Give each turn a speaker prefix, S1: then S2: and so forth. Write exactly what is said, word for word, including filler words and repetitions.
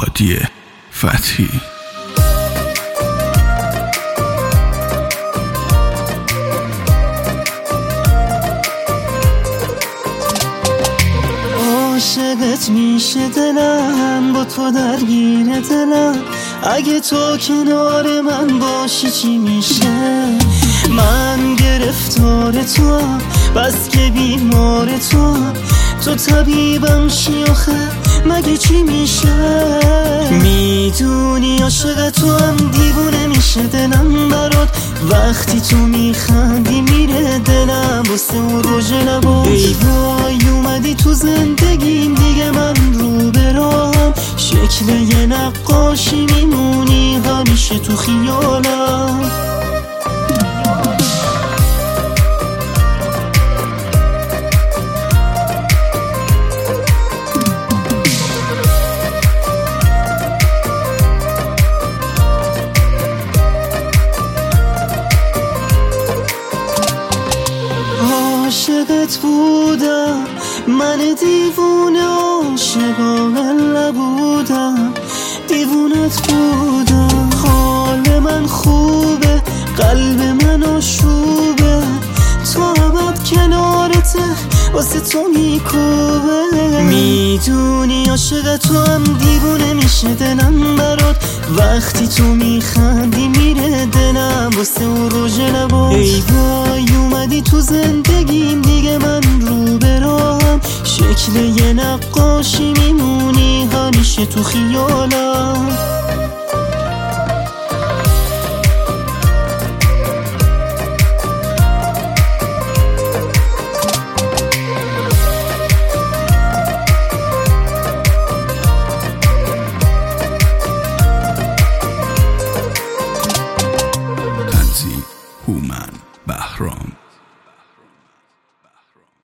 S1: هادی فتحی.
S2: عاشقت میشه دلم، با تو درگیر دلم، اگه تو کنار من باشی چی میشه؟ من گرفتار تو، بس که بیمار تو، تو طبیبم شی آخه مگه چی میشه؟ میدونی عاشق تو هم دیوونه میشه دلم برات، وقتی تو میخندی میره دلم واسه اون رژ لبات. ای وای اومدی تو زندگیم دیگه من رو به راهم، شکل یه نقاشی میمونی همیشه تو خیالم. عاشقت بودم من دیوونه، عاشقانه نبودم دیوونت بودم. حال من خوبه قلب من آشوبه، تو ابد کنارته واسه تو میکوبه. میدونی عاشق تو هم دیوونه میشه دلم برات، وقتی تو میخندی میره دلم واسه اون رژ لبات. ای وای اومدی تو زندگیم دیگه من رو به راهم، شکل یه نقاشی میمونی همیشه تو خیالم.
S1: هومن بهرام.